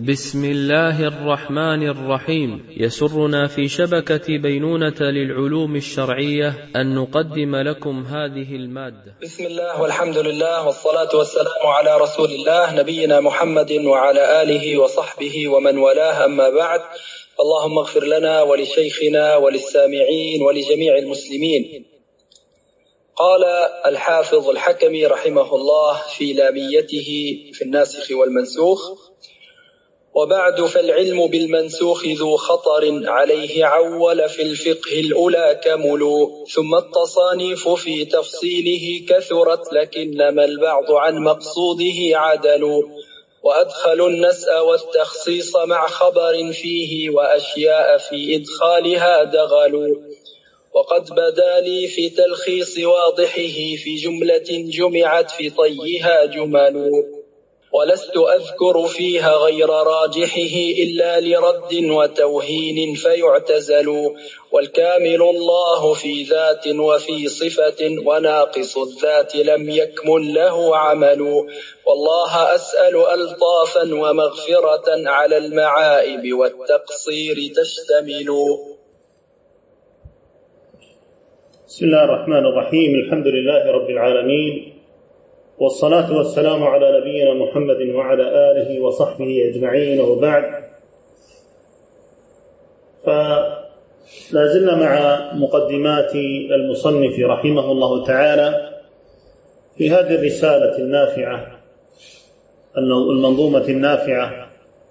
بسم الله الرحمن الرحيم. يسرنا في شبكة بينونة للعلوم الشرعية أن نقدم لكم هذه المادة. بسم الله والحمد لله والصلاة والسلام على رسول الله نبينا محمد وعلى آله وصحبه ومن والاه، أما بعد. اللهم اغفر لنا ولشيخنا وللسامعين ولجميع المسلمين. قال الحافظ الحكمي رحمه الله في لاميته في الناسخ والمنسوخ: وبعد فالعلم بالمنسوخ ذو خطر، عليه عول في الفقه الأولى كمل، ثم التصانيف في تفصيله كثرت، لكنما البعض عن مقصوده عدل، وأدخلوا النسأ والتخصيص مع خبر فيه، وأشياء في إدخالها دغلوا، وقد بدا لي في تلخيص واضحه في جملة جمعت في طيها جمل، ولست أذكر فيها غير راجحه إلا لرد وتوهين فيعتزل، والكامل الله في ذات وفي صفة، وناقص الذات لم يكمل له عمل، والله أسأل ألطافا ومغفرة على المعائب والتقصير تشتمل. بسم الله الرحمن الرحيم. الحمد لله رب العالمين، والصلاة والسلام على نبينا محمد وعلى آله وصحبه أجمعين، وبعد. فلا زلنا مع مقدمات المصنف رحمه الله تعالى في هذه الرسالة النافعة، المنظومة النافعة،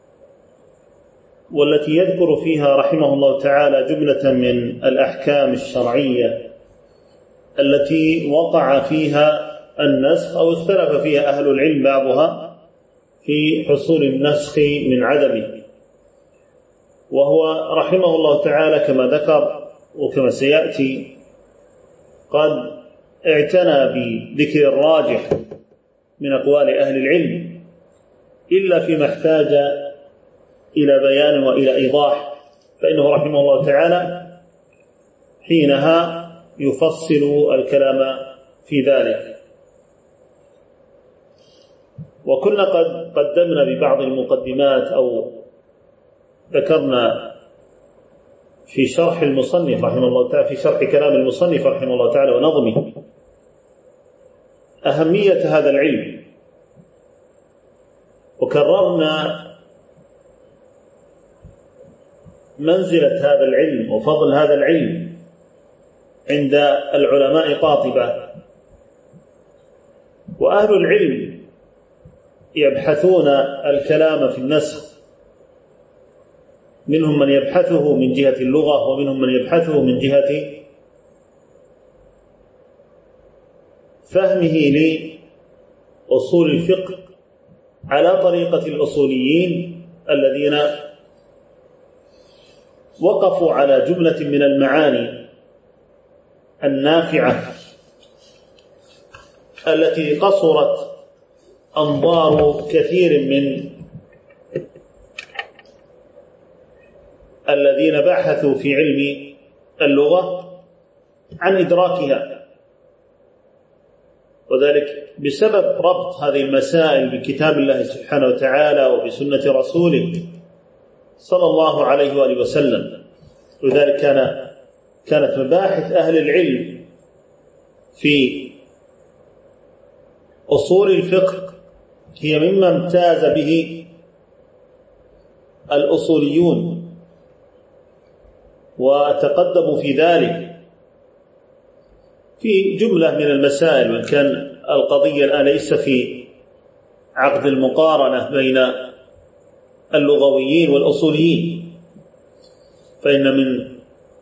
والتي يذكر فيها رحمه الله تعالى جملة من الأحكام الشرعية التي وقع فيها النسخ أو اختلف فيها أهل العلم بعضها في حصول النسخ من عدمه. وهو رحمه الله تعالى كما ذكر وكما سيأتي قد اعتنى بذكر الراجح من أقوال أهل العلم، إلا فيما احتاج إلى بيان وإلى إيضاح، فإنه رحمه الله تعالى حينها يفصل الكلام في ذلك. وكنا قد قدمنا ببعض المقدمات أو ذكرنا في شرح المصنف رحمه الله تعالى، في شرح كلام المصنف رحمه الله تعالى ونظمه، أهمية هذا العلم، وكررنا منزلة هذا العلم وفضل هذا العلم عند العلماء قاطبة. وأهل العلم يبحثون الكلام في النسخ، منهم من يبحثه من جهة اللغة، ومنهم من يبحثه من جهة فهمه لأصول الفقه على طريقة الأصوليين الذين وقفوا على جملة من المعاني النافعة التي قصرت أنظار كثير من الذين بحثوا في علم اللغة عن إدراكها، وذلك بسبب ربط هذه المسائل بكتاب الله سبحانه وتعالى وبسنة رسوله صلى الله عليه وآله وسلم. وذلك كانت مباحث أهل العلم في أصول الفقه هي مما امتاز به الأصوليون وتقدموا في ذلك في جملة من المسائل، وإن كان القضية الآن ليس في عقد المقارنة بين اللغويين والأصوليين، فإن من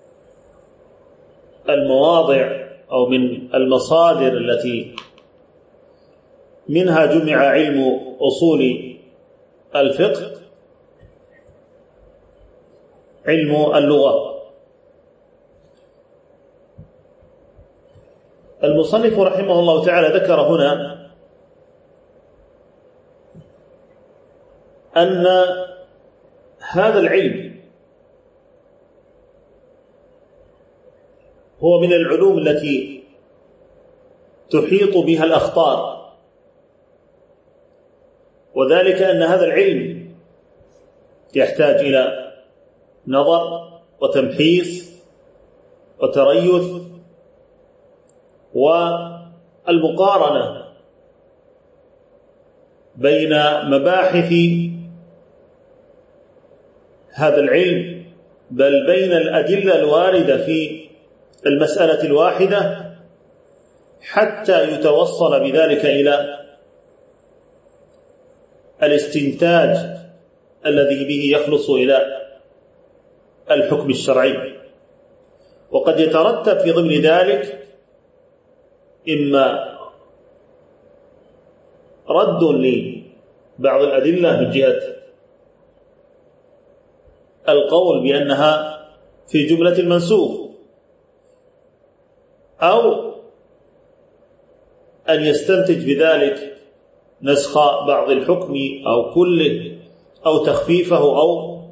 المواضع أو من المصادر التي منها جمع علم أصول الفقه علم اللغة. المصنف رحمه الله تعالى ذكر هنا أن هذا العلم هو من العلوم التي تحيط بها الأخطار، وذلك أن هذا العلم يحتاج إلى نظر وتمحيص وتريث والمقارنة بين مباحث هذا العلم، بل بين الأدلة الواردة في المسألة الواحدة، حتى يتوصل بذلك إلى الاستنتاج الذي به يخلص إلى الحكم الشرعي. وقد يترتب في ضمن ذلك إما رد لبعض الأدلة من جهة القول بأنها في جملة المنسوخ، أو أن يستنتج بذلك نسخ بعض الحكم أو كله، أو تخفيفه، أو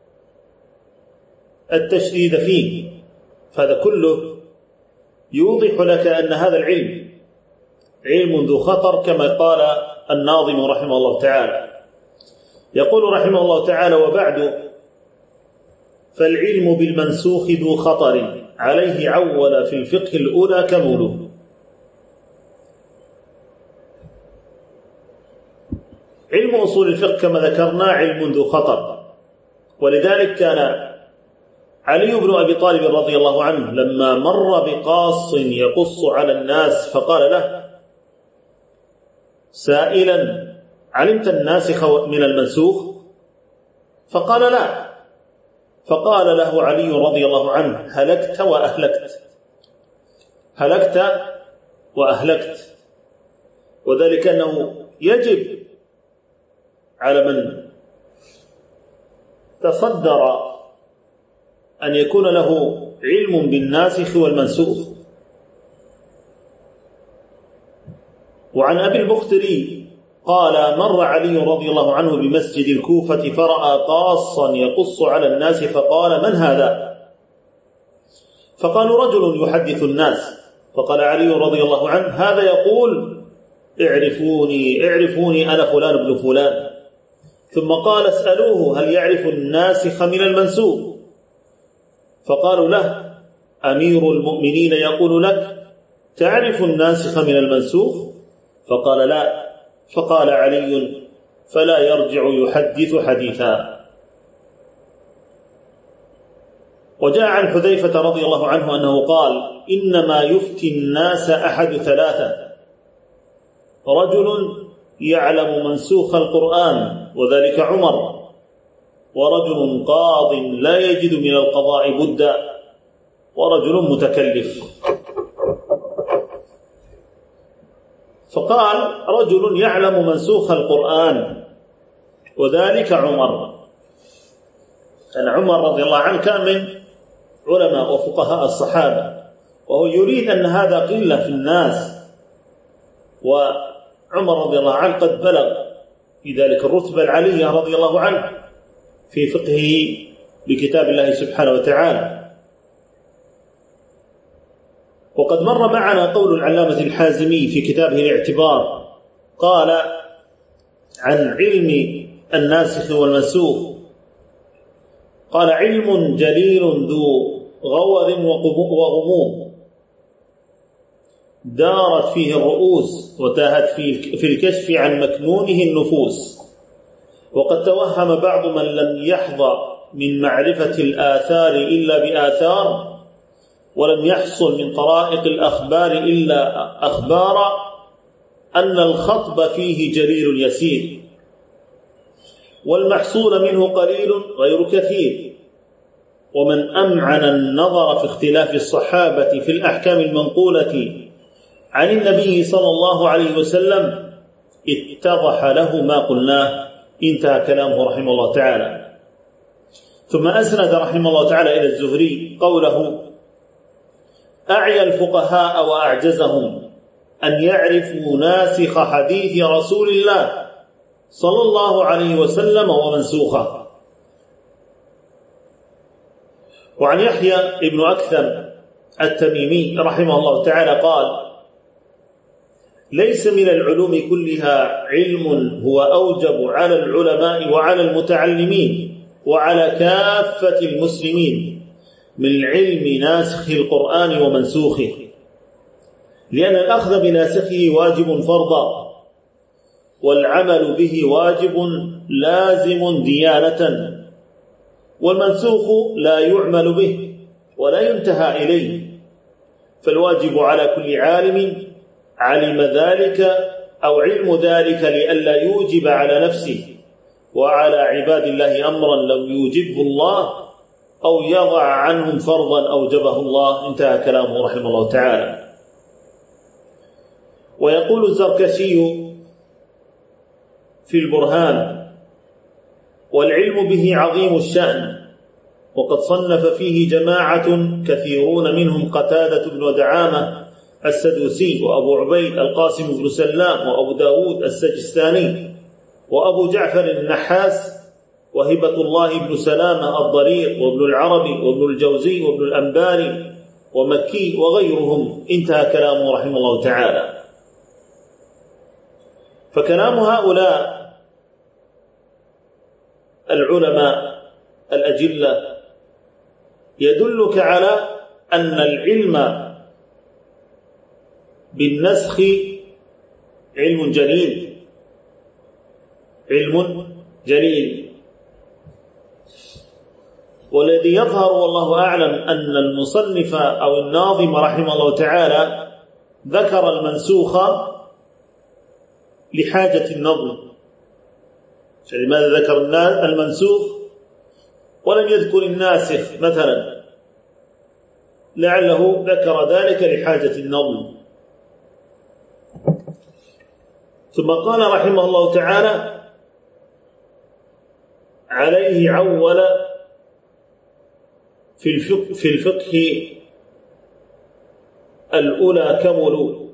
التشديد فيه. فهذا كله يوضح لك أن هذا العلم علم ذو خطر، كما قال الناظم رحمه الله تعالى. يقول رحمه الله تعالى: وبعد فالعلم بالمنسوخ ذو خطر، عليه عول في الفقه الأولى كمول. علم أصول الفقه كما ذكرنا علم ذو خطر، ولذلك كان علي بن أبي طالب رضي الله عنه لما مر بقاص يقص على الناس فقال له سائلا: علمت الناسخ من المنسوخ؟ فقال: لا. فقال له علي رضي الله عنه: هلكت وأهلكت، هلكت وأهلكت. وذلك أنه يجب على من تصدر أن يكون له علم بالناسخ والمنسوخ. وعن أبي البختري قال: مر علي رضي الله عنه بمسجد الكوفة فرأى قاصا يقص على الناس فقال: من هذا؟ فقالوا: رجل يحدث الناس. فقال علي رضي الله عنه: هذا يقول: اعرفوني اعرفوني أنا فلان بن فلان. ثم قال: اسألوه هل يعرف الناسخ من المنسوخ؟ فقالوا له: أمير المؤمنين يقول لك تعرف الناسخ من المنسوخ؟ فقال: لا. فقال علي: فلا يرجع يحدث حديثا. وجاء عن حذيفة رضي الله عنه أنه قال: إنما يفتي الناس أحد ثلاثة: رجل يعلم منسوخ القرآن وذلك عمر، ورجل قاض لا يجد من القضاء بدا، ورجل متكلف. فقال: رجل يعلم منسوخ القرآن وذلك عمر. كان عمر رضي الله عنه كان من علماء وفقهاء الصحابة، وهو يريد أن هذا قلة في الناس، وعمر رضي الله عنه قد بلغ في ذلك الرتبة العلية رضي الله عنه في فقهه بكتاب الله سبحانه وتعالى. وقد مر معنا قول العلامة الحازمي في كتابه الاعتبار، قال عن علم الناسخ والمنسوخ: قال: علم جليل ذو غور وغموض، دارت فيه الرؤوس وتاهت في الكشف عن مكنونه النفوس. وقد توهم بعض من لم يحظى من معرفة الآثار إلا بآثار، ولم يحصل من طرائق الأخبار إلا أخبارا، أن الخطب فيه جليل يسير، والمحصول منه قليل غير كثير. ومن أمعن النظر في اختلاف الصحابة في الأحكام المنقولة عن النبي صلى الله عليه وسلم اتضح له ما قلناه. انتهى كلامه رحمه الله تعالى. ثم أسند رحمه الله تعالى إلى الزهري قوله: أعيا الفقهاء وأعجزهم أن يعرفوا ناسخ حديث رسول الله صلى الله عليه وسلم ومنسوخه. وعن يحيى ابن أكثم التميمي رحمه الله تعالى قال: ليس من العلوم كلها علم هو أوجب على العلماء وعلى المتعلمين وعلى كافة المسلمين من علم ناسخ القرآن ومنسوخه، لأن الأخذ بناسخه واجب فرضا، والعمل به واجب لازم ديانة، والمنسوخ لا يعمل به ولا ينتهى إليه. فالواجب على كل عالم علم ذلك أو علم ذلك لئلا يوجب على نفسه وعلى عباد الله أمرا لم يوجبه الله أو يضع عنهم فرضا أوجبه الله. انتهى كلامه رحمه الله تعالى. ويقول الزركشي في البرهان: والعلم به عظيم الشأن، وقد صنف فيه جماعة كثيرون منهم قتادة بن دعامة السدوسي، وأبو عبيد القاسم بن سلام، وأبو داود السجستاني، وأبو جعفر النحاس، وهبة الله بن سلامة الضرير، وابن العربي، وابن الجوزي، وابن الأنباري، ومكي، وغيرهم. انتهى كلامه رحمه الله تعالى. فكلام هؤلاء العلماء الأجلة يدلك على أن العلم بالنسخ علم جليل، علم جليل. والذي يظهر والله أعلم أن المصنف أو الناظم رحمه الله تعالى ذكر المنسوخ لحاجة النظم. لماذا ذكر المنسوخ ولم يذكر الناسخ مثلا؟ لعله ذكر ذلك لحاجة النظم. ثم قال رحمه الله تعالى: عليه عول في الفقه الأولى كملوا،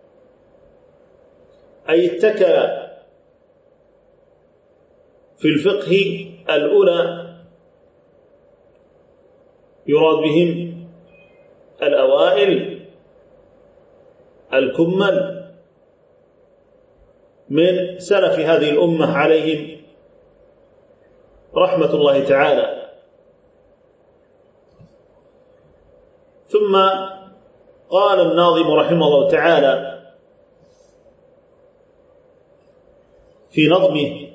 أي اتكل في الفقه الأولى، يراد بهم الأوائل الكمل من سلف هذه الأمة عليهم رحمة الله تعالى. ثم قال الناظم رحمه الله تعالى في نظمه،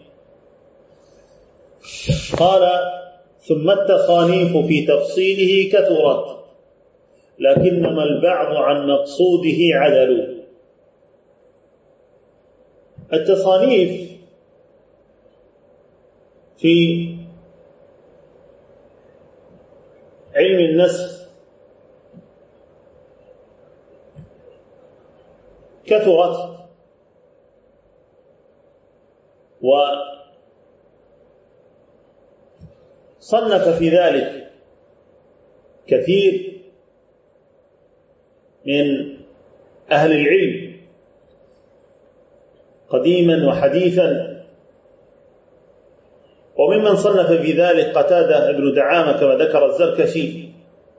قال: ثم التصانيف في تفصيله كثرت، لكنما البعض عن مقصوده عدلوا. التصانيف في علم النسخ كثرت، وصنف في ذلك كثير من أهل العلم قديما وحديثا. وممن صنف في ذلك قتادة بن دعامة كما ذكر الزركشي،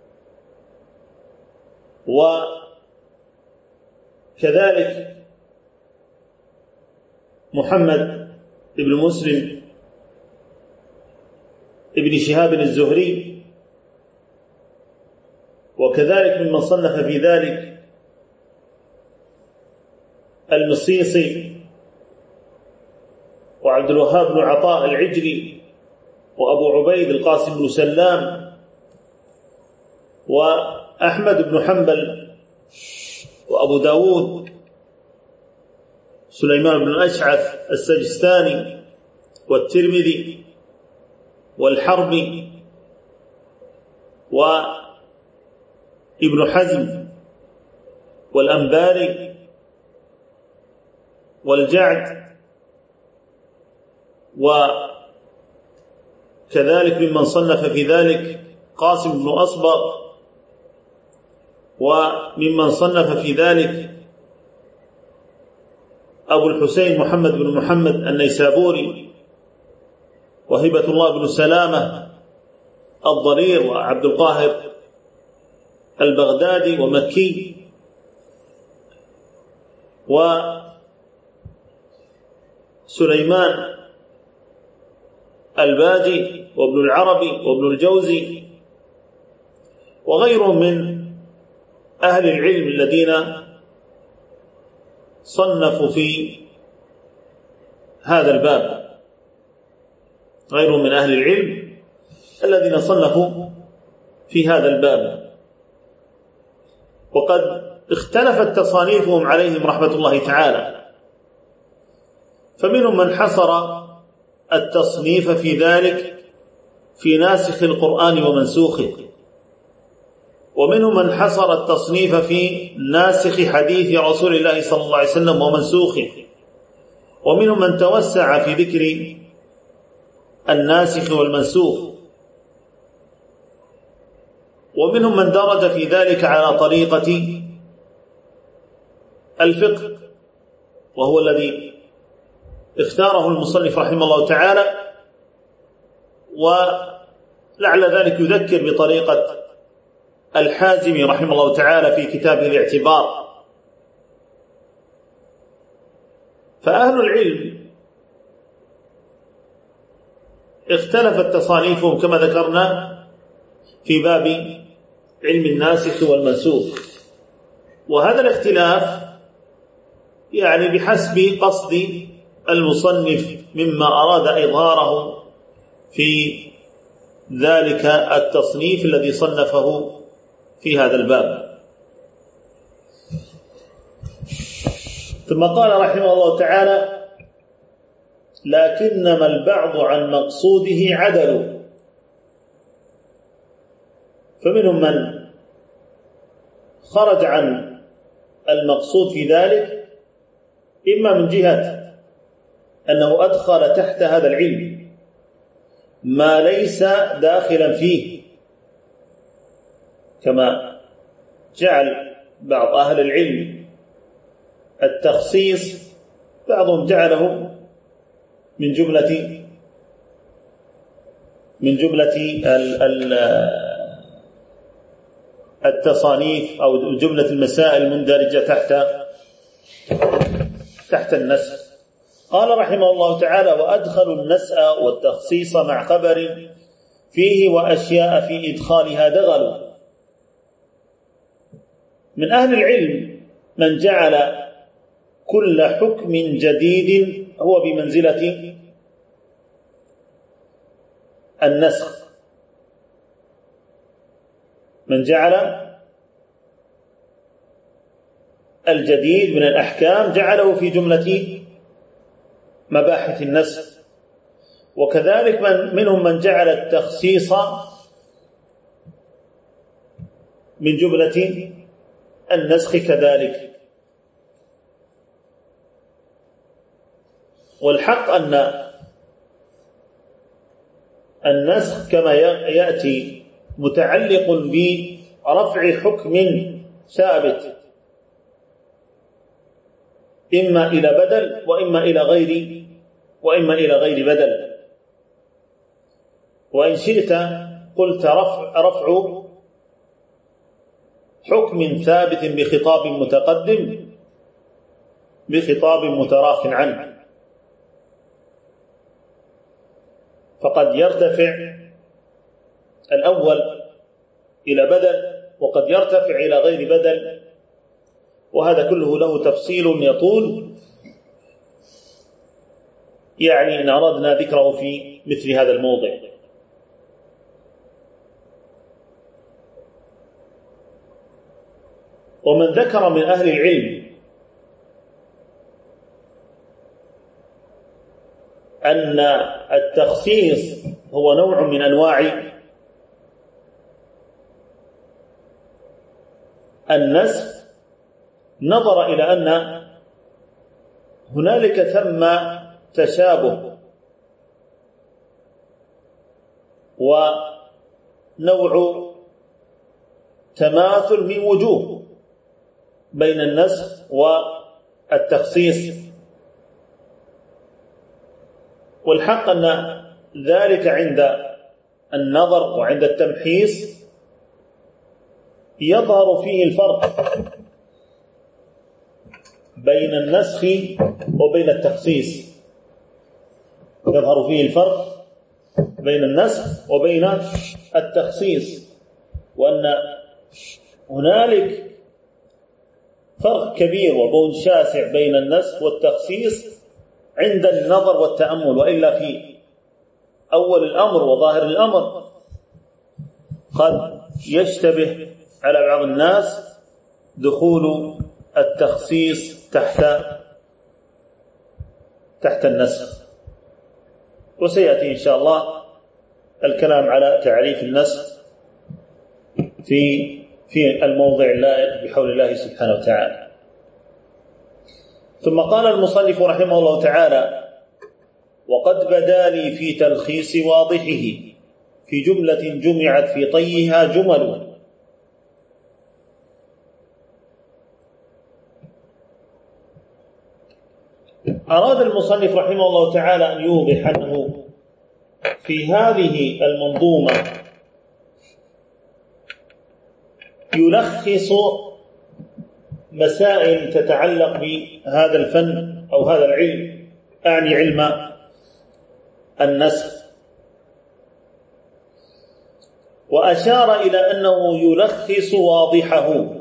وكذلك محمد بن مسلم ابن شهاب الزهري، وكذلك ممن صنف في ذلك المصيصي، وعبد الوهاب بن عطاء العجلي، وأبو عبيد القاسم بن سلام، وأحمد بن حنبل، وأبو داود سليمان بن الأشعث السجستاني، والترمذي، والحربي، وابن حزم، والأنباري، والجعد، وكذلك ممن صنف في ذلك قاسم بن أصبغ، وممن صنف في ذلك أبو الحسين محمد بن محمد النيسابوري، وهبة الله بن سلامة الضرير، وعبد القاهر البغدادي، ومكي، وسليمان الباجي وابن العربي وابن الجوزي وغيرهم من أهل العلم الذين صنفوا في هذا الباب، غيرهم من أهل العلم الذين صنفوا في هذا الباب، وقد اختلفت تصانيفهم عليهم رحمة الله تعالى، فمنهم من حصر التصنيف في ذلك في ناسخ القرآن ومنسوخه، ومنهم من حصر التصنيف في ناسخ حديث رسول الله صلى الله عليه وسلم ومنسوخه، ومنهم من توسع في ذكر الناسخ والمنسوخ، ومنهم من درج في ذلك على طريقة الفقه، وهو الذي اختاره المصنف رحمه الله تعالى، ولعل ذلك يذكر بطريقة الحازمي رحمه الله تعالى في كتابه الاعتبار. فأهل العلم اختلفت تصانيفهم كما ذكرنا في باب علم الناسخ والمنسوخ، وهذا الاختلاف يعني بحسب قصد المصنف مما أراد إظهاره في ذلك التصنيف الذي صنفه في هذا الباب. ثم قال رحمه الله تعالى: لكنما البعض عن مقصوده عدل، فمنهم من خرج عن المقصود في ذلك إما من جهة أنه أدخل تحت هذا العلم ما ليس داخلا فيه، كما جعل بعض أهل العلم التخصيص، بعضهم جعله من جملة التصانيف أو جملة المسائل المندرجة تحت النسخ. قال رحمه الله تعالى: وأدخلوا النسأ والتخصيص مع خبر فيه وأشياء في إدخالها دغلوا. من أهل العلم من جعل كل حكم جديد هو بمنزلة النسخ، من جعل الجديد من الأحكام جعله في جملة مباحث النسخ، وكذلك منهم من جعل التخصيص من جملة النسخ كذلك. والحق أن النسخ كما يأتي متعلق برفع حكم ثابت إما إلى بدل وإما إلى غير بدل. وإن شئت قلت رفع حكم ثابت بخطاب متقدم بخطاب متراخ عنه، فقد يرتفع الأول إلى بدل وقد يرتفع إلى غير بدل، وهذا كله له تفصيل يطول، يعني إن أردنا ذكره في مثل هذا الموضع. ومن ذكر من أهل العلم أن التخصيص هو نوع من أنواع النسخ، نظر إلى أن هنالك ثم تشابه ونوع تماثل من وجوه بين النسخ والتخصيص، والحق أن ذلك عند النظر وعند التمحيص يظهر فيه الفرق بين النسخ وبين التخصيص، يظهر فيه الفرق بين النسخ وبين التخصيص، وأن هنالك فرق كبير وبعد شاسع بين النسخ والتخصيص عند النظر والتأمل، وإلا في أول الأمر وظاهر الأمر قد يشتبه على بعض الناس دخول التخصيص تحت النسخ. وسيأتي إن شاء الله الكلام على تعريف النسخ في الموضع اللائق بحول الله سبحانه وتعالى. ثم قال المصنف رحمه الله تعالى: وقد بدا لي في تلخيص واضحه في جملة جمعت في طيها جمل. أراد المصنف رحمه الله تعالى أن يوضح أنه في هذه المنظومة يلخص مسائل تتعلق بهذا الفن أو هذا العلم، أعني علم النسخ، وأشار إلى أنه يلخص واضحه،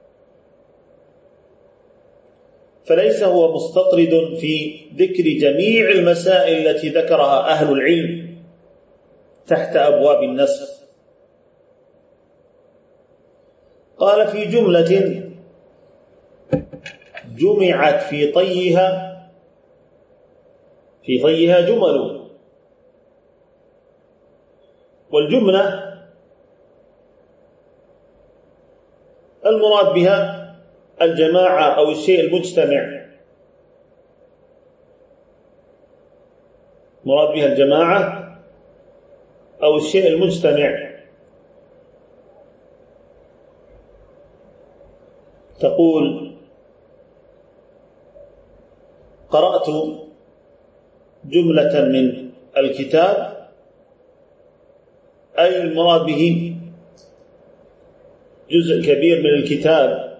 فليس هو مستطرد في ذكر جميع المسائل التي ذكرها أهل العلم تحت أبواب النسخ. قال: في جملة جمعت في طيها جمل. والجملة المراد بها الجماعة أو الشيء المجتمع، مراد بها الجماعة أو الشيء المجتمع. تقول: قرأت جملة من الكتاب، أي المراد به جزء كبير من الكتاب.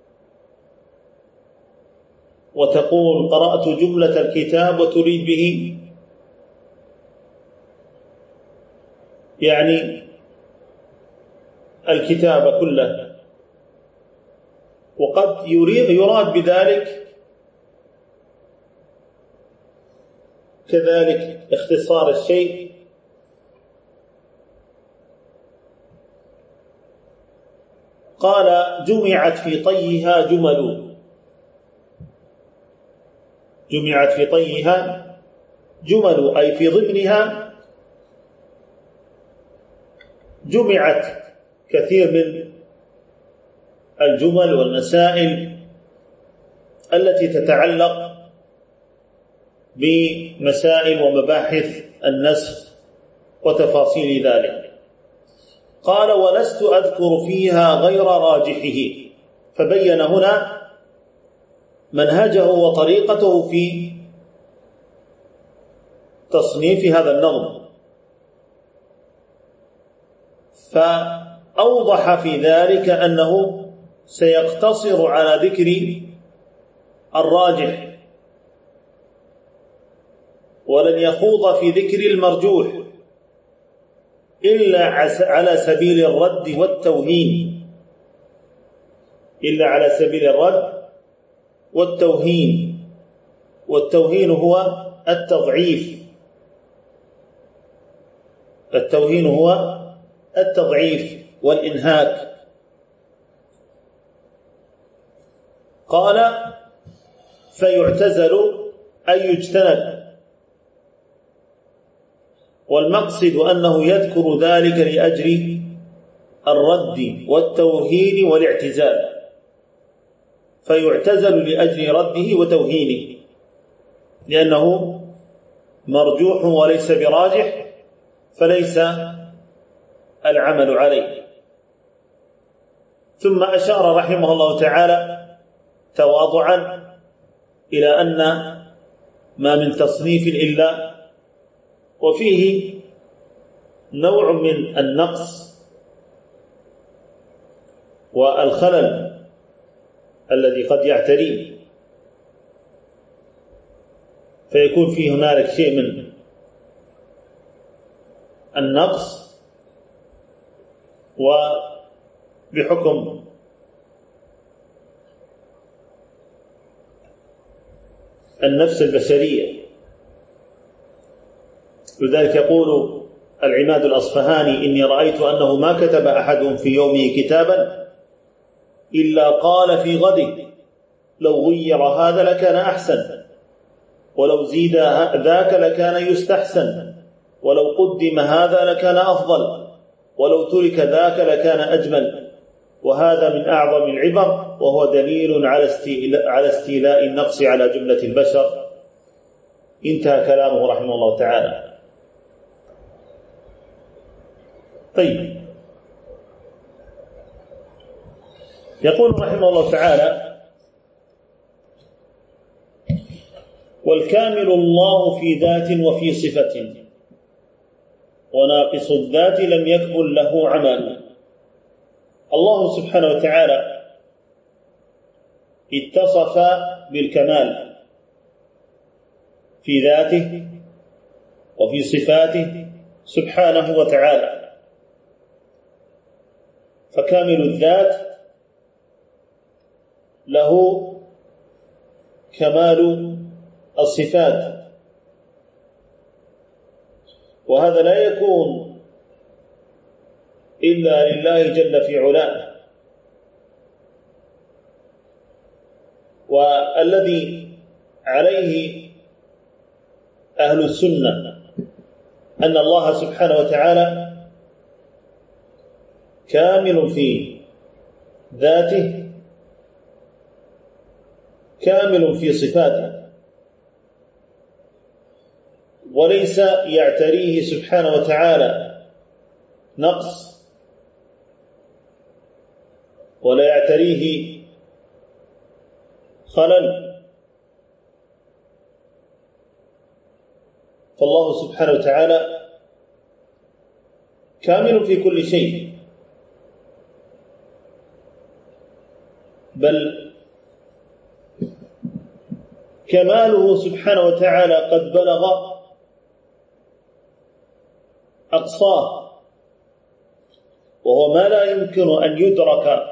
وتقول: قرأت جملة الكتاب، وتريد به يعني الكتاب كله. وقد يراد بذلك كذلك اختصار الشيء، قال: جمعت في طيها جمل. جمعت في طيها جمل، أي في ضمنها جمعت كثير من الجمل والمسائل التي تتعلق بمسائل ومباحث النسخ وتفاصيل ذلك. قال: ولست أذكر فيها غير راجحه. فبين هنا منهجه وطريقته في تصنيف هذا النظم، فأوضح في ذلك أنه سيقتصر على ذكر الراجح، ولن يخوض في ذكر المرجوح إلا على سبيل الرد والتوهين، إلا على سبيل الرد والتوهين. والتوهين هو التضعيف، التوهين هو التضعيف والإنهاك. قال: فيعتزل أي يجتنب. والمقصد أنه يذكر ذلك لأجل الرد والتوهين والاعتزال، فيعتزل لأجل رده وتوهينه، لأنه مرجوح وليس براجح، فليس العمل عليه. ثم أشار رحمه الله تعالى تواضعا إلى أن ما من تصنيف إلا وفيه نوع من النقص والخلل الذي قد يعتريه، فيكون فيه هنالك شيء من النقص وبحكم النفس البشرية. لذلك يقول العماد الأصفهاني: إني رأيت أنه ما كتب أحد في يومه كتابا إلا قال في غده لو غير هذا لكان أحسن، ولو زيد ذاك لكان يستحسن، ولو قدم هذا لكان أفضل، ولو ترك ذاك لكان أجمل. وهذا من أعظم العبر، وهو دليل على استيلاء النقص على جملة البشر. انتهى كلامه رحمه الله تعالى. طيب، يقول رحمه الله تعالى: والكامل الله في ذات وفي صفة، وناقص الذات لم يكمل له عمل. الله سبحانه وتعالى اتصف بالكمال في ذاته وفي صفاته سبحانه وتعالى، فكامل الذات له كمال الصفات، وهذا لا يكون إلا لله جل في علاه. والذي عليه أهل السنة أن الله سبحانه وتعالى كامل في ذاته، كامل في صفاته، وليس يعتريه سبحانه وتعالى نقص ولا يعتريه خلل. فالله سبحانه وتعالى كامل في كل شيء، بل كماله سبحانه وتعالى قد بلغ أقصاه، وهو ما لا يمكن أن يدرك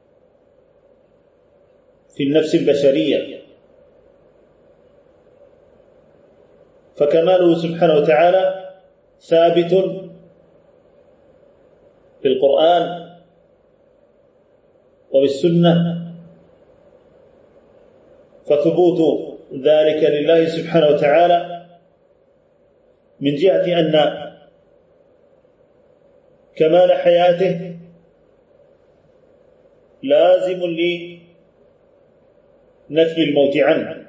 في النفس البشرية. فكماله سبحانه وتعالى ثابت في القرآن وبالسنة، فثبوت ذلك لله سبحانه وتعالى من جهة أن كمال حياته لازم لنفي الموت عنه،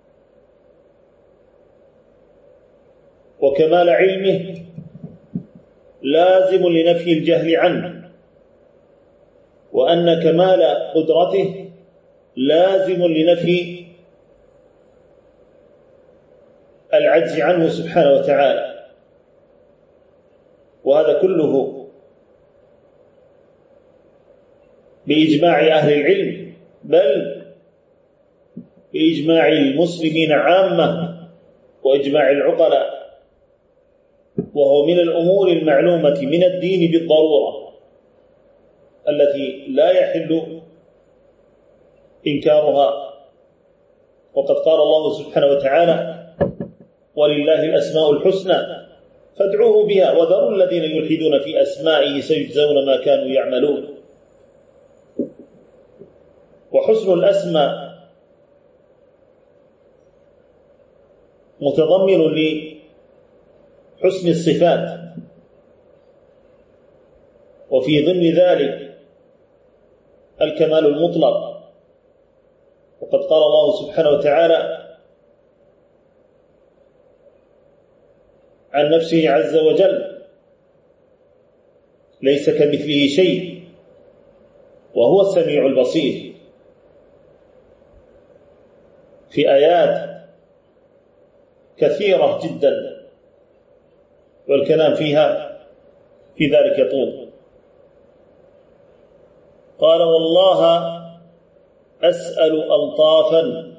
وكمال علمه لازم لنفي الجهل عنه، وأن كمال قدرته لازم لنفي العجز عنه سبحانه وتعالى. وهذا كله بإجماع أهل العلم، بل بإجماع المسلمين عامة وإجماع العقلاء، وهو من الأمور المعلومة من الدين بالضرورة التي لا يحل إنكارها. وقد قال الله سبحانه وتعالى: ولله الأسماء الحسنى فادعوه بها وذروا الذين يلحدون في أسمائه سيجزون ما كانوا يعملون. وحسن الأسماء متضمن لحسن الصفات، وفي ضمن ذلك الكمال المطلق. وقد قال الله سبحانه وتعالى عن نفسه عز وجل: ليس كمثله شيء وهو السميع البصير، في آيات كثيرة جدا، والكلام فيها في ذلك يطول. قال: والله أسأل ألطافا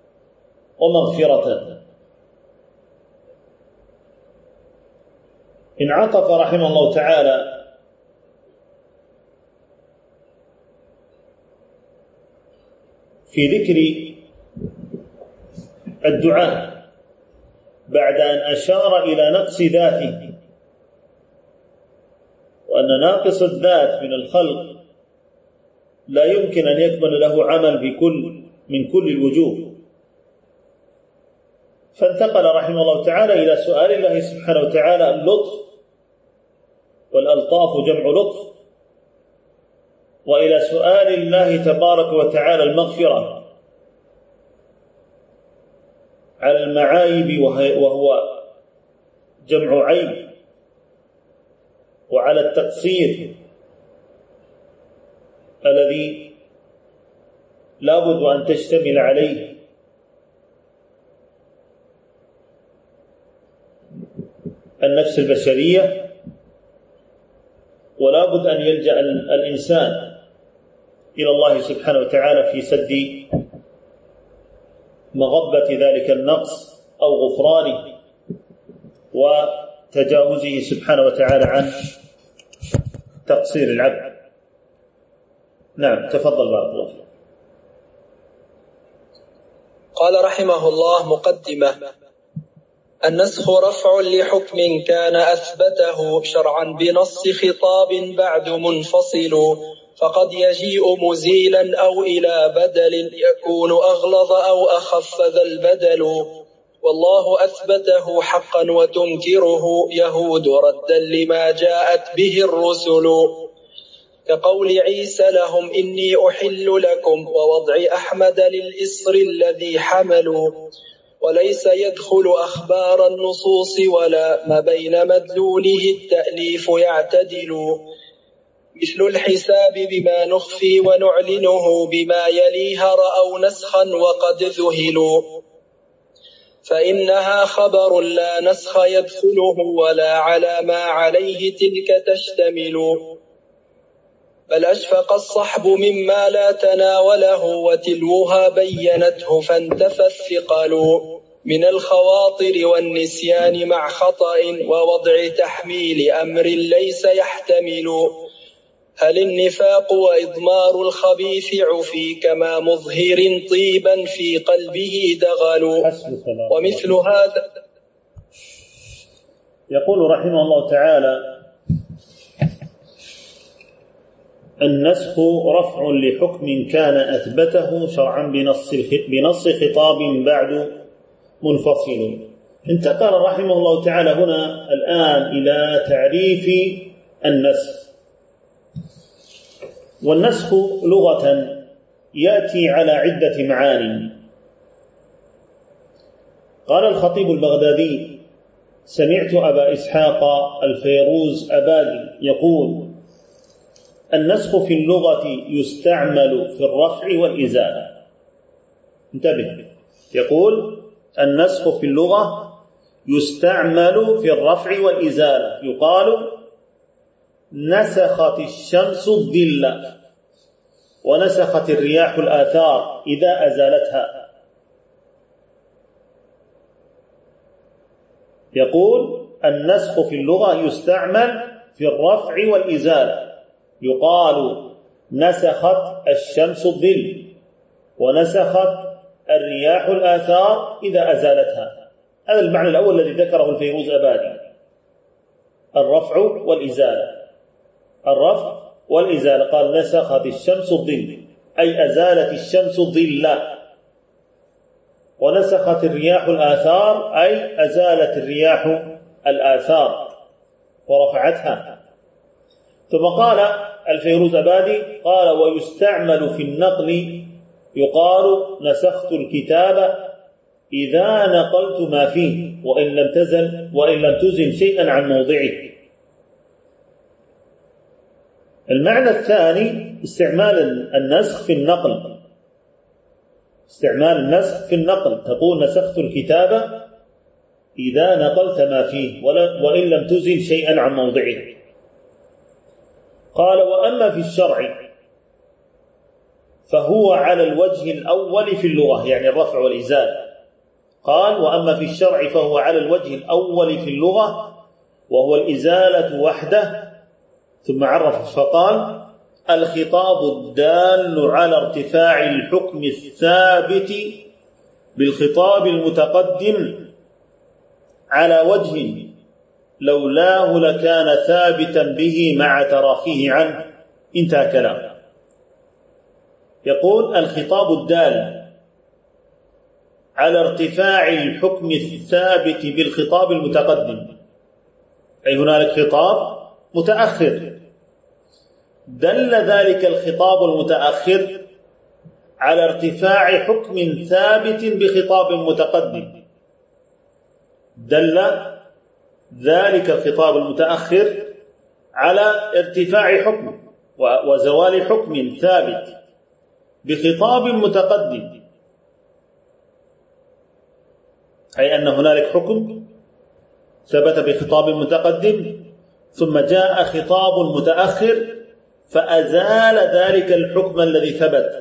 ومغفرة. انعطف رحمه الله تعالى في ذكر الدعاء بعد أن أشار إلى نقص ذاته، وأن ناقص الذات من الخلق لا يمكن أن يكمل له عمل من كل الوجوه، فانتقل رحمه الله تعالى إلى سؤال الله سبحانه وتعالى اللطف، والألطاف جمع لطف، وإلى سؤال الله تبارك وتعالى المغفرة على المعايب وهو جمع عيب، وعلى التقصير الذي لا بد أن تشتمل عليه النفس البشرية، ولا بد أن يلجأ الإنسان إلى الله سبحانه وتعالى في سد مغبة ذلك النقص أو غفرانه وتجاوزه سبحانه وتعالى عن تقصير العبد. نعم، تفضل بارك الله فيك. قال رحمه الله مقدمة: النسخ رفع لحكم كان أثبته شرعا بنص خطاب بعد منفصل، فقد يجيء مزيلا أو إلى بدل يكون أغلظ أو أخف ذا البدل، والله أثبته حقا وتنكره يهود ردا لما جاءت به الرسل، كقول عيسى لهم إني أحل لكم، ووضع أحمد للإسر الذي حملوا، وليس يدخل أخبار النصوص ولا ما بين مدلوله التأليف يعتدل، مثل الحساب بما نخفي ونعلنه بما يليها رأوا نسخا وقد ذهلوا، فإنها خبر لا نسخ يدخله ولا على ما عليه تلك تشتمل، بل أشفق الصحب مما لا تناوله وتلوها بينته فانتفى الثقل، من الخواطر والنسيان مع خطأ ووضع تحميل أمر ليس يحتمل، هل النفاق وإضمار الخبيث عفي كما مظهر طيبا في قلبه دغل، ومثل هذا. يقول رحمه الله تعالى: النسخ رفع لحكم كان أثبته شرعا بنص خطاب بعد منفصل. انتقل رحمه الله تعالى هنا الآن إلى تعريف النسخ. والنسخ لغة يأتي على عدة معاني. قال الخطيب البغدادي: سمعت أبا إسحاق الفيروز أبادي يقول: النسخ في اللغة يستعمل في الرفع والإزالة. انتبه، يقول النسخ في اللغة يستعمل في الرفع والإزالة. يقال: نسخت الشمس الظل، ونسخت الرياح الآثار إذا أزالتها. يقول النسخ في اللغة يستعمل في الرفع والإزالة. يقال: نسخت الشمس الظل، ونسخت الرياح الآثار إذا أزالتها. هذا المعنى الأول الذي ذكره الفيروز أبادي: الرفع والإزالة. الرفع والإزالة، قال: نسخت الشمس الظل، أي أزالت الشمس الظل، ونسخت الرياح الآثار، أي أزالت الرياح الآثار ورفعتها. ثم قال الفيروز أبادي: قال: ويستعمل في النقل، يقال: نسخت الكتاب إذا نقلت ما فيه وإن لم تزل شيئا عن موضعه. المعنى الثاني استعمال النسخ في النقل. استعمال النسخ في النقل، تقول: نسخت الكتاب إذا نقلت ما فيه وإن لم تزل شيئا عن موضعه. قال: وأما في الشرع فهو على الوجه الأول في اللغة، يعني الرفع والإزالة. قال: وأما في الشرع فهو على الوجه الأول في اللغة، وهو الإزالة وحده، ثم عرف فقال: الخطاب الدال على ارتفاع الحكم الثابت بالخطاب المتقدم على وجه لولاه لكان ثابتا به مع تراخيه عنه. انتهى كلامه. يقول: الخطاب الدال على ارتفاع الحكم الثابت بالخطاب المتقدم، أي هنالك خطاب متأخر، دل ذلك الخطاب المتأخر على ارتفاع حكم ثابت بخطاب متقدم. دل ذلك الخطاب المتأخر على ارتفاع حكم وزوال حكم ثابت بخطاب متقدم، أي أن هنالك حكم ثبت بخطاب متقدم ثم جاء خطاب متأخر فأزال ذلك الحكم الذي ثبت.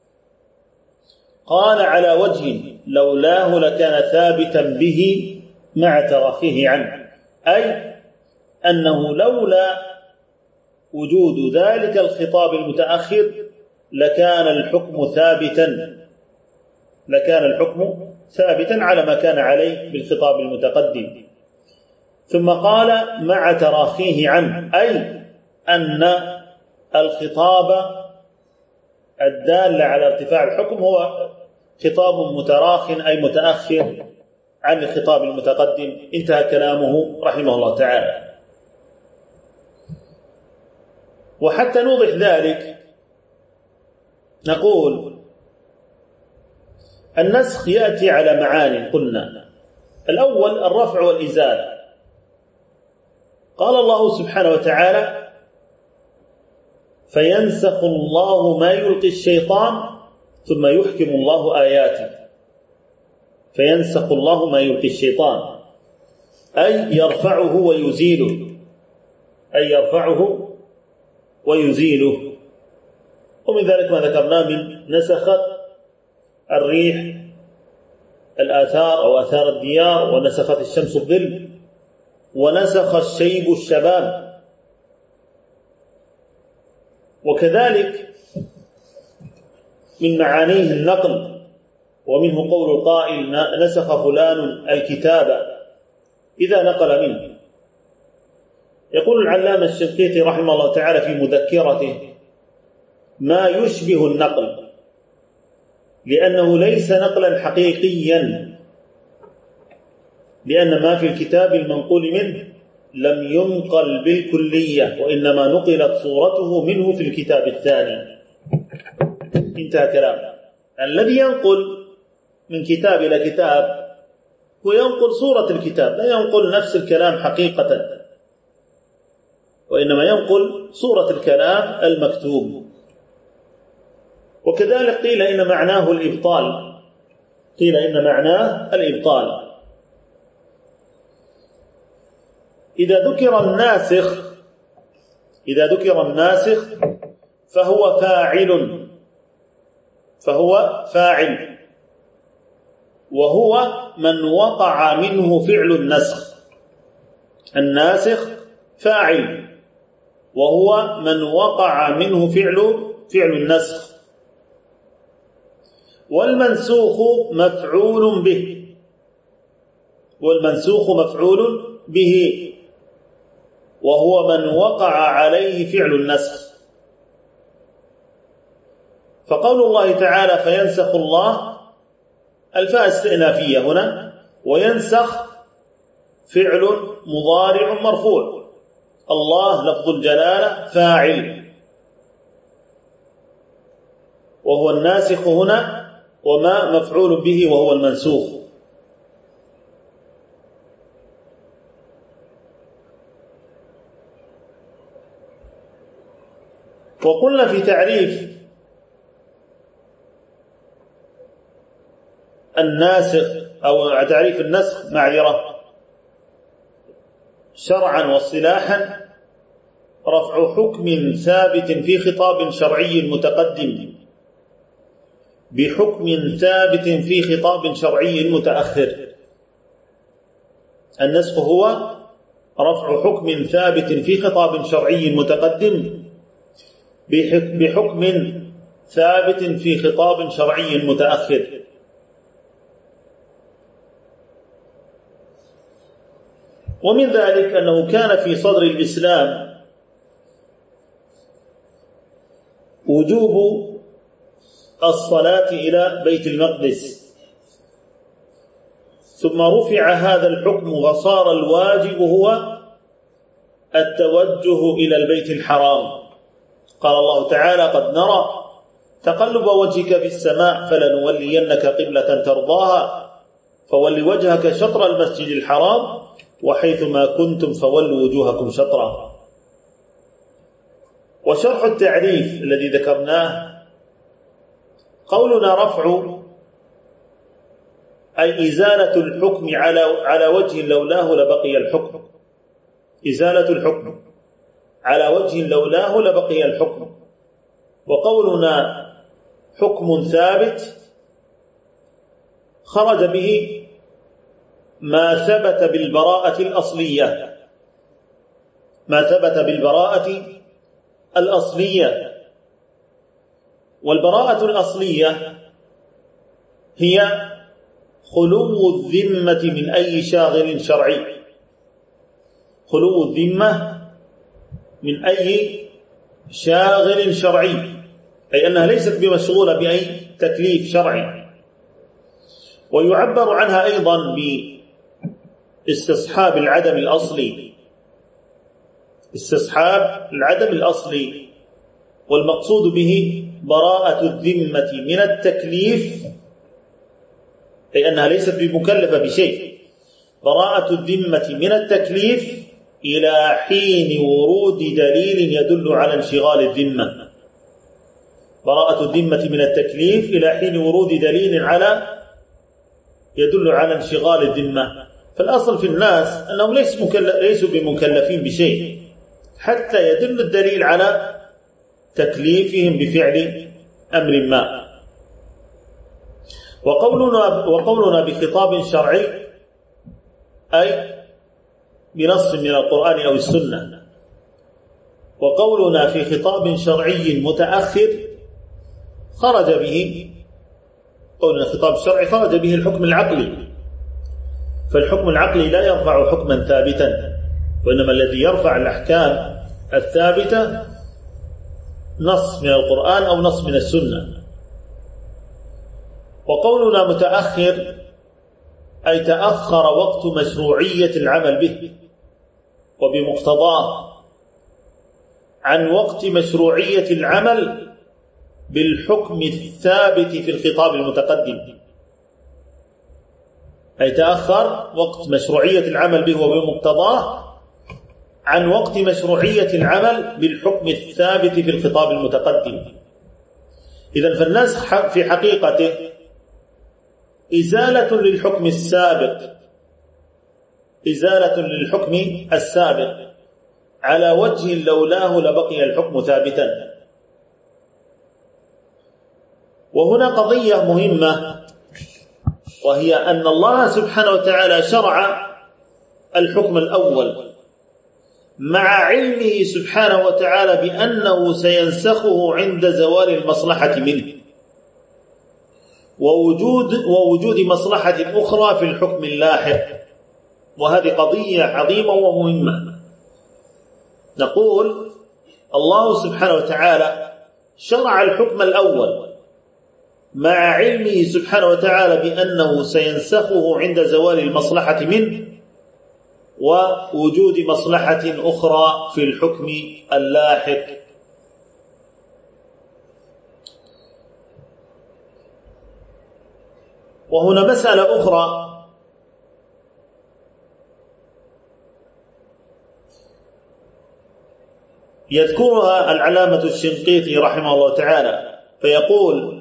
قال: على وجه لولاه لكان ثابتا به مع تراخيه عنه، أي أنه لولا وجود ذلك الخطاب المتأخر لكان الحكم ثابتا على ما كان عليه بالخطاب المتقدم. ثم قال: مع تراخيه عنه، أي أن الخطاب الدال على ارتفاع الحكم هو خطاب متراخ أي متأخر عن الخطاب المتقدم. انتهى كلامه رحمه الله تعالى. وحتى نوضح ذلك نقول: النسخ يأتي على معاني قلنا. الأول الرفع والإزالة. قال الله سبحانه وتعالى: فينسخ الله ما يلقي الشيطان ثم يحكم الله آياته. فينسخ الله ما يلقي الشيطان أي يرفعه ويزيله. ومن ذلك ما ذكرناه من نسخت الريح الآثار أو آثار الديار، ونسخت الشمس الظل، ونسخ الشيب الشباب. وكذلك من معانيه النقل، ومنه قول القائل: نسخ فلان الكتاب إذا نقل منه. يقول العلامة الشنقيطي رحمه الله تعالى في مذكرته: ما يشبه النقل، لأنه ليس نقلا حقيقيا، لأن ما في الكتاب المنقول منه لم ينقل بالكلية، وإنما نقلت صورته منه في الكتاب الثاني. انتهى كلامه. الذي ينقل من كتاب إلى كتاب هو ينقل صورة الكتاب، لا ينقل نفس الكلام حقيقة، وإنما ينقل صورة الكلام المكتوب. وكذلك قيل إن معناه الإبطال. إذا ذكر الناسخ فهو فاعل، وهو من وقع منه فعل النسخ. الناسخ فاعل، وهو من وقع منه فعل النسخ. والمنسوخ مفعول به، وهو من وقع عليه فعل النسخ. فقول الله تعالى: فينسخ الله، الفاء استئنافية هنا، وينسخ فعل مضارع مرفوع، الله لفظ الجلالة فاعل، وهو الناسخ هنا، وما مفعول به وهو المنسوخ. وقلنا في تعريف الناسخ أو تعريف النسخ شرعا واصطلاحا: رفع حكم ثابت في خطاب شرعي متقدم بحكم ثابت في خطاب شرعي متأخر. النسخ هو رفع حكم ثابت في خطاب شرعي متقدم بحكم ثابت في خطاب شرعي متأخر. ومن ذلك أنه كان في صدر الإسلام وجوب الصلاة إلى بيت المقدس، ثم رفع هذا الحكم وصار الواجب هو التوجه إلى البيت الحرام. قال الله تعالى: قد نرى تقلب وجهك في السماء فلنولينك قبلة ترضاها فول وجهك شطر المسجد الحرام وحيث ما كنتم فولوا وجوهكم شطرا. وشرح التعريف الذي ذكرناه قولنا رفع أي إزالة الحكم على وجه لولاه لبقي الحكم، إزالة الحكم على وجه لولاه لبقي الحكم. وقولنا حكم ثابت خرج به ما ثبت بالبراءة الأصلية، ما ثبت بالبراءة الأصلية. والبراءة الأصلية هي خلو الذمة من أي شاغل شرعي، خلو الذمة من أي شاغل شرعي، أي أنها ليست بمشغولة بأي تكليف شرعي. ويعبر عنها أيضا باستصحاب العدم الأصلي، استصحاب العدم الأصلي، والمقصود به براءة الذمة من التكليف، أي أنها ليست بمكلفة بشيء، براءة الذمة من التكليف إلى حين ورود دليل يدل على انشغال الذمة، براءة الذمة من التكليف إلى حين ورود دليل يدل على انشغال الذمة. فالأصل في الناس أنهم ليسوا بمكلفين بشيء حتى يدل الدليل على تكليفهم بفعل أمر ما. وقولنا بخطاب شرعي أي بنص من القرآن أو السنة، وقولنا في خطاب شرعي متأخر خرج به، قولنا خطاب شرعي خرج به الحكم العقلي، فالحكم العقلي لا يرفع حكما ثابتا، وإنما الذي يرفع الأحكام الثابتة نص من القرآن أو نص من السنة. وقولنا متأخر أي تأخر وقت مشروعية العمل به وبمقتضاه عن وقت مشروعية العمل بالحكم الثابت في الخطاب المتقدم، أي تأخر وقت مشروعية العمل به وبمقتضاه عن وقت مشروعية العمل بالحكم الثابت في الخطاب المتقدم. إذن فالنسخ في حقيقته إزالة للحكم السابق، إزالة للحكم السابق على وجه لولاه لبقي الحكم ثابتا. وهنا قضية مهمة، وهي أن الله سبحانه وتعالى شرع الحكم الأول مع علمه سبحانه وتعالى بأنه سينسخه عند زوال المصلحة منه ووجود مصلحة أخرى في الحكم اللاحق. وهذه قضية عظيمة ومهمة. نقول الله سبحانه وتعالى شرع الحكم الأول مع علمه سبحانه وتعالى بأنه سينسخه عند زوال المصلحة منه ووجود مصلحة أخرى في الحكم اللاحق. وهنا مسألة أخرى يذكرها العلامة الشنقيطي رحمه الله تعالى فيقول: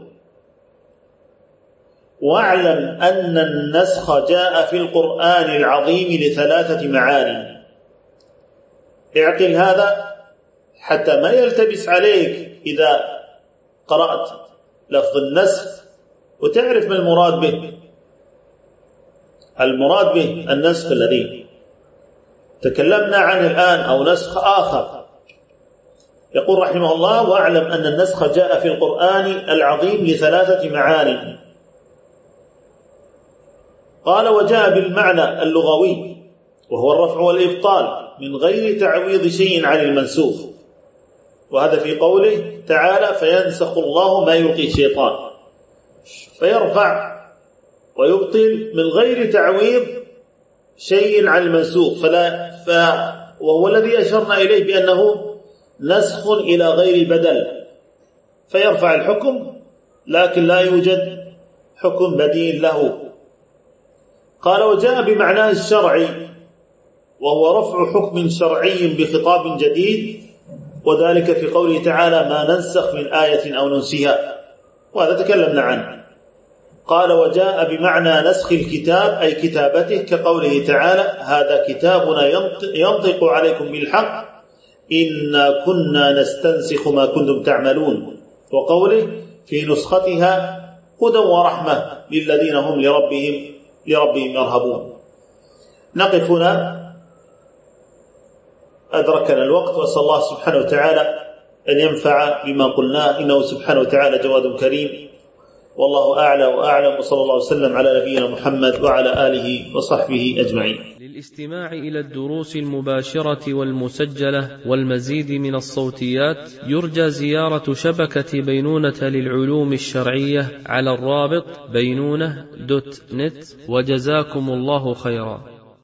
واعلم أن النسخ جاء في القرآن العظيم لثلاثة معاني. اعقل هذا حتى ما يلتبس عليك إذا قرأت لفظ النسخ وتعرف ما المراد به. المراد به النسخ الذي تكلمنا عنه الآن أو نسخ آخر. يقول رحمه الله: واعلم أن النسخ جاء في القرآن العظيم ل3 معاني. قال: وجاء بالمعنى اللغوي وهو الرفع والإبطال من غير تعويض شيء عن المنسوخ، وهذا في قوله تعالى: فينسخ الله ما يلقي الشيطان، فيرفع ويبطل من غير تعويض شيء عن المنسوخ، وهو الذي أشرنا إليه بأنه نسخ إلى غير بدل، فيرفع الحكم لكن لا يوجد حكم بديل له. قال: وجاء بمعناه الشرعي وهو رفع حكم شرعي بخطاب جديد، وذلك في قوله تعالى: ما ننسخ من آية أو ننسها، وهذا تكلمنا عنه. قال: وجاء بمعنى نسخ الكتاب أي كتابته، كقوله تعالى: هذا كتابنا ينطق عليكم بالحق إنا كنا نستنسخ ما كنتم تعملون، وقوله: في نسختها هدى ورحمة للذين هم لربهم يرهبون. نقف هنا، أدركنا الوقت، وأسأل الله سبحانه وتعالى أن ينفع بما قلناه، إنه سبحانه وتعالى جواد كريم، والله أعلى وأعلم، وصلى الله وسلم على نبينا محمد وعلى آله وصحبه أجمعين. للاستماع إلى الدروس المباشرة والمسجلة والمزيد من الصوتيات يرجى زيارة شبكة بينونة للعلوم الشرعية على الرابط بينونة.net، وجزاكم الله خيرا.